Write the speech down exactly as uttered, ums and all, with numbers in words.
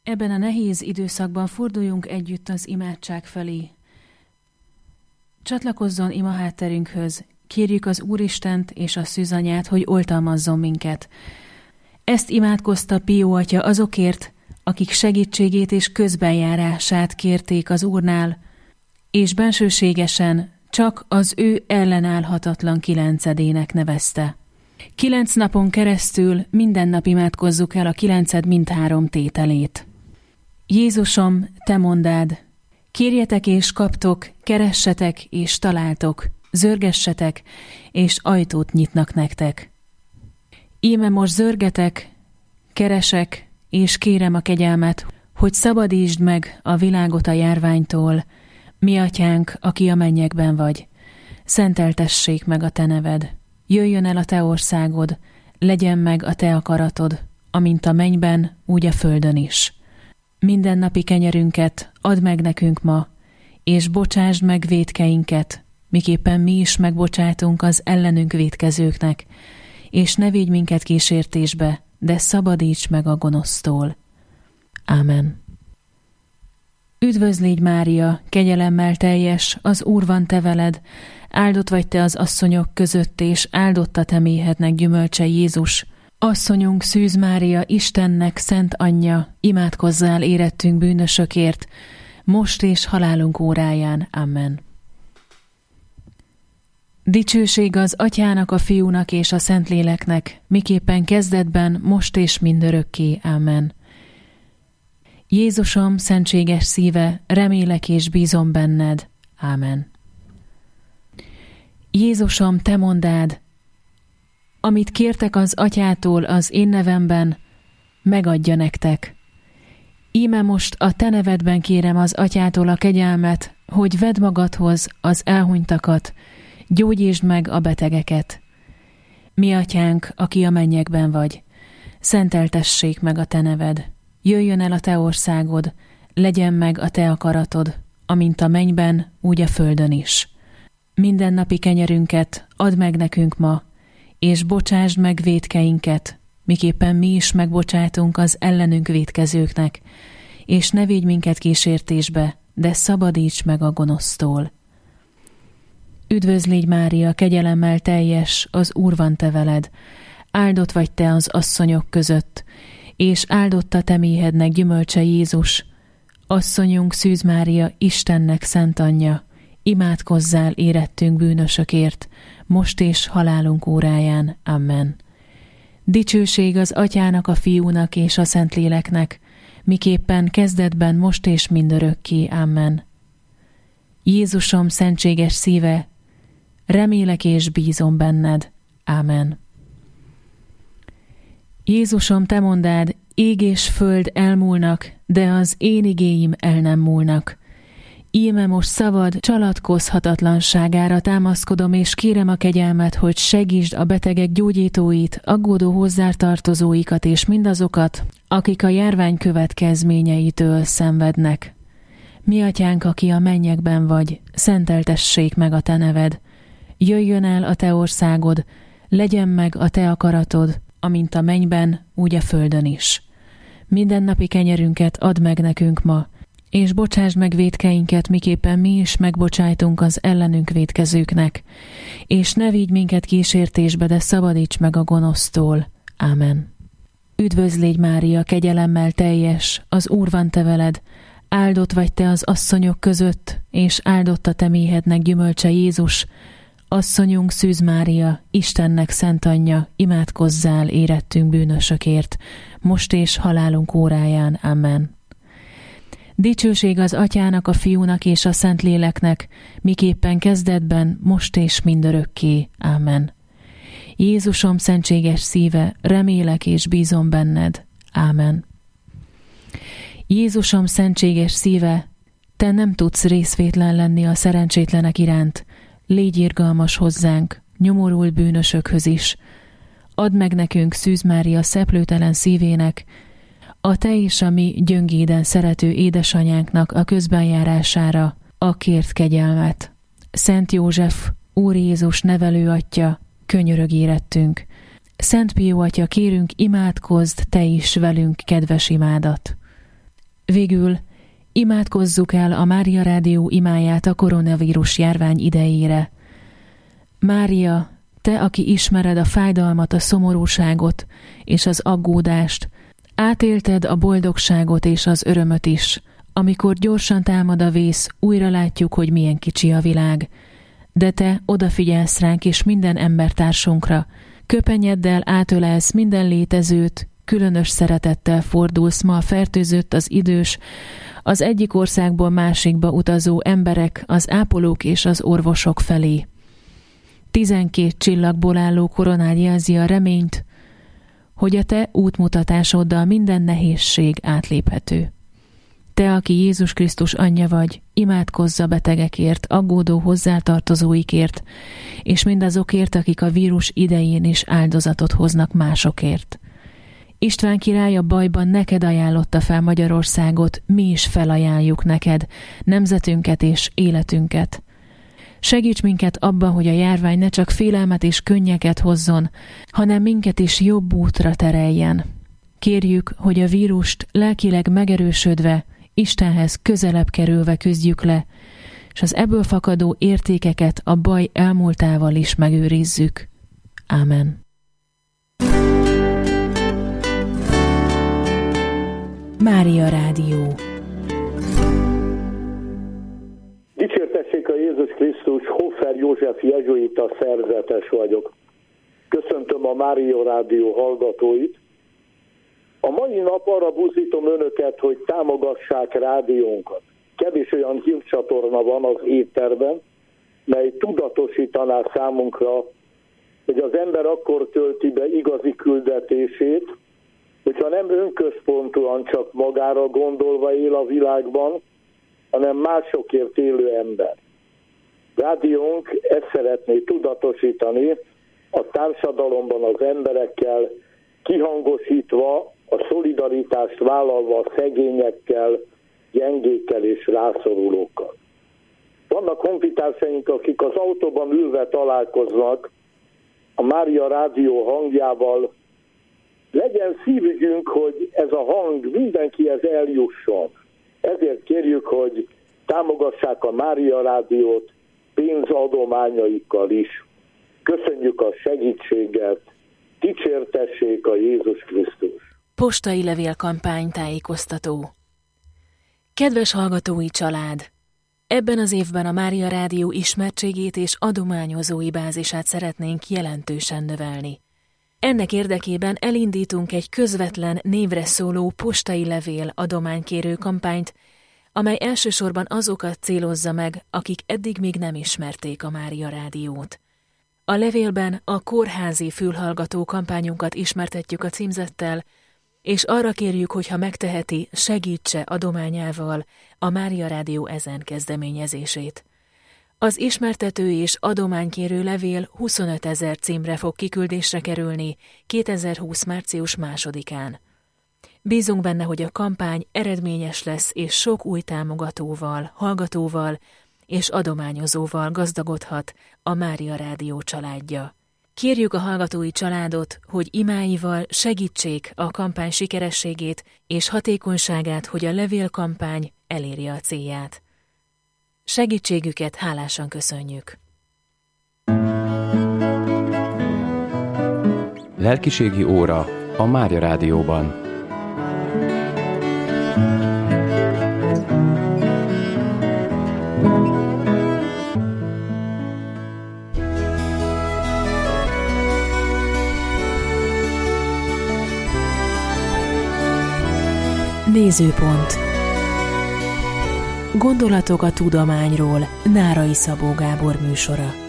Ebben a nehéz időszakban forduljunk együtt az imádság felé. Csatlakozzon imahátterünkhöz, kérjük az Úristent és a Szűzanyát, hogy oltalmazzon minket. Ezt imádkozta Pió atya azokért, akik segítségét és közbenjárását kérték az Úrnál, és bensőségesen csak az ő ellenállhatatlan kilencedének nevezte. Kilenc napon keresztül minden nap imádkozzuk el a kilenced mindhárom tételét. Jézusom, te mondád, kérjetek és kaptok, keressetek és találtok, zörgessetek, és ajtót nyitnak nektek. Íme most zörgetek, keresek, és kérem a kegyelmet, hogy szabadítsd meg a világot a járványtól, mi atyánk, aki a mennyekben vagy. Szenteltessék meg a te neved. Jöjjön el a te országod, legyen meg a te akaratod, amint a mennyben, úgy a földön is. Mindennapi kenyerünket add meg nekünk ma, és bocsásd meg vétkeinket, miképpen mi is megbocsátunk az ellenünk vétkezőknek, és ne védj minket kísértésbe, de szabadíts meg a gonosztól. Ámen. Üdvözl légy, Mária, kegyelemmel teljes, az Úr van te veled, áldott vagy te az asszonyok között, és áldott a te méhednek gyümölcse Jézus. Asszonyunk Szűz Mária, Istennek szent anyja, imádkozzál érettünk bűnösökért, most és halálunk óráján. Amen. Dicsőség az Atyának, a Fiúnak és a Szentléleknek, miképpen kezdetben, most és mindörökké. Amen. Jézusom, szentséges szíve, remélek és bízom benned. Ámen. Jézusom, te mondád, amit kértek az Atyától az én nevemben, megadja nektek. Íme most a te nevedben kérem az Atyától a kegyelmet, hogy vedd magadhoz az elhunytakat, gyógyítsd meg a betegeket. Mi atyánk, aki a mennyekben vagy, szenteltessék meg a te neved. Jöjjön el a te országod, legyen meg a te akaratod, amint a mennyben, úgy a földön is. Mindennapi kenyerünket add meg nekünk ma, és bocsásd meg vétkeinket, miképpen mi is megbocsátunk az ellenünk vétkezőknek, és ne védj minket kísértésbe, de szabadíts meg a gonosztól. Üdvözl légy, Mária, kegyelemmel teljes, az Úr van te veled, áldott vagy te az asszonyok között, és áldott a te méhednek gyümölcse Jézus. Asszonyunk Szűz Mária, Istennek szent anyja, imádkozzál érettünk bűnösökért, most és halálunk óráján. Amen. Dicsőség az Atyának, a Fiúnak és a Szentléleknek, miképpen kezdetben, most és mindörökké. Amen. Jézusom, szentséges szíve, remélek és bízom benned. Ámen. Jézusom, te mondád, ég és föld elmúlnak, de az én igéim el nem múlnak. Íme most szavad csalatkozhatatlanságára támaszkodom, és kérem a kegyelmet, hogy segítsd a betegek gyógyítóit, aggódó hozzátartozóikat és mindazokat, akik a járvány következményeitől szenvednek. Mi atyánk, aki a mennyekben vagy, szenteltessék meg a te neved. Jöjjön el a te országod, legyen meg a te akaratod, amint a mennyben, úgy a földön is. Mindennapi kenyerünket add meg nekünk ma, és bocsásd meg vétkeinket, miképpen mi is megbocsájtunk az ellenünk vétkezőknek, és ne vigy minket kísértésbe, de szabadíts meg a gonosztól. Ámen. Üdvözl légy, Mária, kegyelemmel teljes, az Úr van te veled, áldott vagy te az asszonyok között, és áldott a te méhednek gyümölcse Jézus. Asszonyunk Szűz Mária, Istennek szent anyja, imádkozzál érettünk bűnösökért, most és halálunk óráján. Amen. Dicsőség az Atyának, a Fiúnak és a Szentléleknek, miképpen kezdetben, most és mindörökké. Amen. Jézusom, szentséges szíve, remélek és bízom benned. Ámen. Jézusom, szentséges szíve, te nem tudsz részvétlen lenni a szerencsétlenek iránt, légy irgalmas hozzánk, nyomorult bűnösökhöz is. Add meg nekünk Szűz Mária szeplőtelen szívének, a te és a mi gyöngéden szerető édesanyánknak a közbenjárására a kért kegyelmet. Szent József, Úr Jézus nevelő atya, könyörög érettünk. Szent Pió atya, kérünk, imádkozd te is velünk kedves imádat. Végül imádkozzuk el a Mária Rádió imáját a koronavírus járvány idejére. Mária, te, aki ismered a fájdalmat, a szomorúságot és az aggódást, átélted a boldogságot és az örömöt is. Amikor gyorsan támad a vész, újra látjuk, hogy milyen kicsi a világ. De te odafigyelsz ránk és minden embertársunkra, köpenyeddel átölelsz minden létezőt, különös szeretettel fordulsz ma a fertőzött, az idős, az egyik országból másikba utazó emberek, az ápolók és az orvosok felé. Tizenkét csillagból álló koronád jelzi a reményt, hogy a te útmutatásoddal minden nehézség átléphető. Te, aki Jézus Krisztus anyja vagy, imádkozz a betegekért, aggódó hozzátartozóikért, és mindazokért, akik a vírus idején is áldozatot hoznak másokért. István király a bajban neked ajánlotta fel Magyarországot, mi is felajánljuk neked, nemzetünket és életünket. Segíts minket abban, hogy a járvány ne csak félelmet és könnyeket hozzon, hanem minket is jobb útra tereljen. Kérjük, hogy a vírust lelkileg megerősödve, Istenhez közelebb kerülve küzdjük le, és az ebből fakadó értékeket a baj elmúltával is megőrizzük. Ámen. Mária Rádió. Dicsértessék a Jézus Krisztus, Hofer József jezsuita szerzetes vagyok. Köszöntöm a Mária Rádió hallgatóit. A mai nap arra buzdítom önöket, hogy támogassák rádiónkat. Kevés olyan hírcsatorna van az étterben, mely tudatosítaná számunkra, hogy az ember akkor tölti be igazi küldetését, hogyha nem önközpontúan csak magára gondolva él a világban, hanem másokért élő ember. Rádiónk ezt szeretné tudatosítani a társadalomban az emberekkel, kihangosítva, a szolidaritást vállalva a szegényekkel, gyengékkel és rászorulókkal. Vannak honfitársaink, akik az autóban ülve találkoznak a Mária Rádió hangjával. Legyen szívügyünk, hogy ez a hang mindenkihez eljusson. Ezért kérjük, hogy támogassák a Mária Rádiót pénzadományaikkal is. Köszönjük a segítséget, dicsértessék a Jézus Krisztus. Postai levélkampány tájékoztató. Kedves hallgatói család! Ebben az évben a Mária Rádió ismertségét és adományozói bázisát szeretnénk jelentősen növelni. Ennek érdekében elindítunk egy közvetlen névre szóló postai levél adománykérő kampányt, amely elsősorban azokat célozza meg, akik eddig még nem ismerték a Mária Rádiót. A levélben a kórházi fülhallgató kampányunkat ismertetjük a címzettel, és arra kérjük, hogyha megteheti, segítse adományával a Mária Rádió ezen kezdeményezését. Az ismertető és adománykérő levél huszonötezer címre fog kiküldésre kerülni kétezer-húsz március másodikán. Bízunk benne, hogy a kampány eredményes lesz, és sok új támogatóval, hallgatóval és adományozóval gazdagodhat a Mária Rádió családja. Kérjük a hallgatói családot, hogy imáival segítsék a kampány sikerességét és hatékonyságát, hogy a levélkampány elérje a célját. Segítségüket hálásan köszönjük. Lelkiségi óra a Mária Rádióban. Nézőpont. Gondolatok a tudományról. Nárai Szabó Gábor műsora.